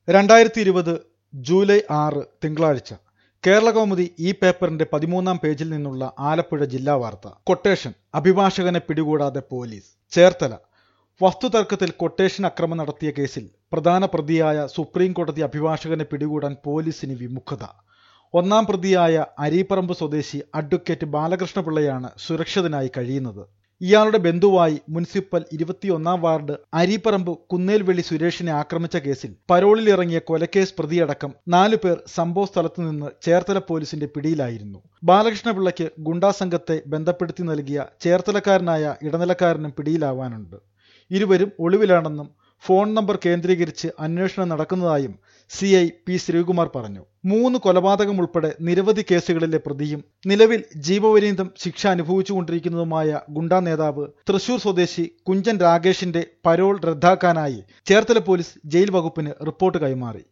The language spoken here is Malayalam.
2020 ജൂലൈ 6 തിങ്കളാഴ്ച കേരളകൗമുദി ഈ പേപ്പറിന്റെ 13-ാം പേജിൽ നിന്നുള്ള ആലപ്പുഴ ജില്ലാ വാർത്ത. കൊട്ടേഷൻ, അഭിഭാഷകനെ പിടികൂടാതെ പോലീസ്. ചേർത്തല. വസ്തുതർക്കത്തിൽ കൊട്ടേഷൻ അക്രമം നടത്തിയ കേസിൽ പ്രധാന പ്രതിയായ സുപ്രീം കോടതി അഭിഭാഷകനെ പിടികൂടാൻ പോലീസിന് വിമുഖത. ഒന്നാം പ്രതിയായ അരീപ്പറമ്പ് സ്വദേശി അഡ്വക്കേറ്റ് ബാലകൃഷ്ണപിള്ളയാണ് സുരക്ഷിതനായി കഴിയുന്നത്. ഇയാളുടെ ബന്ധുവായി മുനിസിപ്പൽ 21-ാം വാർഡ് അരീപ്പറമ്പ് കുന്നേൽവെളി സുരേഷിനെ ആക്രമിച്ച കേസിൽ പരോളിൽ ഇറങ്ങിയ കൊലക്കേസ് പ്രതിയടക്കം 4 പേർ സംഭവ സ്ഥലത്തു നിന്ന് ചേർത്തല പോലീസിന്റെ പിടിയിലായിരുന്നു. ബാലകൃഷ്ണപിള്ളയ്ക്ക് ഗുണ്ടാസംഘത്തെ ബന്ധപ്പെടുത്തി നൽകിയ ചേർത്തലക്കാരനായ ഇടനിലക്കാരനും പിടിയിലാവാനുണ്ട്. ഇരുവരും ഒളിവിലാണെന്നും ഫോൺ നമ്പർ കേന്ദ്രീകരിച്ച് അന്വേഷണം നടക്കുന്നതായും CI P ശ്രീകുമാർ പറഞ്ഞു. 3 കൊലപാതകം ഉൾപ്പെടെ നിരവധി കേസുകളിലെ പ്രതിയും നിലവിൽ ജീവപര്യന്തം ശിക്ഷ അനുഭവിച്ചുകൊണ്ടിരിക്കുന്നതുമായ ഗുണ്ടാ നേതാവ് തൃശൂർ സ്വദേശി കുഞ്ചൻ രാഗേഷിന്റെ പരോൾ റദ്ദാക്കാനായി ചേർത്തല പോലീസ് ജയിൽ വകുപ്പിന് റിപ്പോർട്ട് കൈമാറി.